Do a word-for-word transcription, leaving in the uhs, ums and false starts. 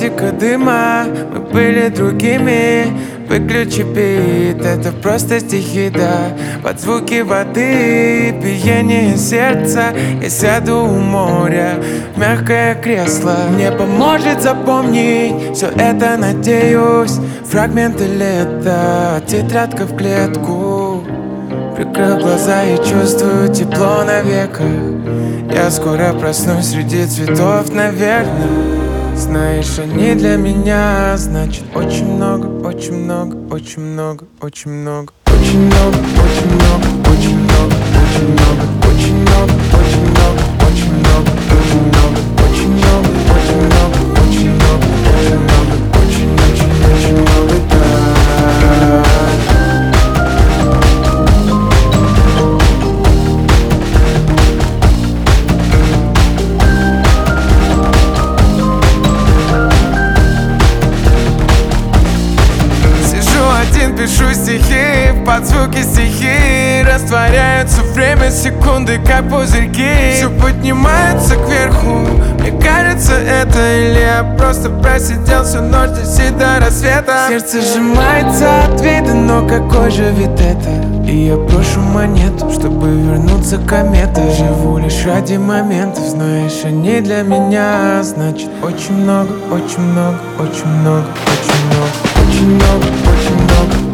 Романтика дыма, мы были другими. Выключи бит, это просто стихи, да. Под звуки воды, биение сердца. Я сяду у моря в мягкое кресло. Мне поможет запомнить все это, надеюсь. Фрагменты лета, тетрадка в клетку. Прикрыл глаза и чувствую тепло на веках. Я скоро проснусь среди цветов, наверное. Знаешь, они для меня значит очень много, очень много, очень много, очень много, очень много, очень много, очень много, очень много, очень много, очень много, очень много, очень много, очень много, очень много, очень много, очень много, очень, очень, очень много, да. Пишу стихи, под звуки стихи растворяются время секунды, как пузырьки. Все поднимается кверху. Мне кажется, это или я просто просидел всю ночь здесь и до рассвета. Сердце сжимается от вида, но какой же вид это? И я брошу монету, чтобы вернуться кометой. Живу лишь ради моментов, знаешь, они для меня значит очень много, очень много, очень много, очень много, очень много, очень много.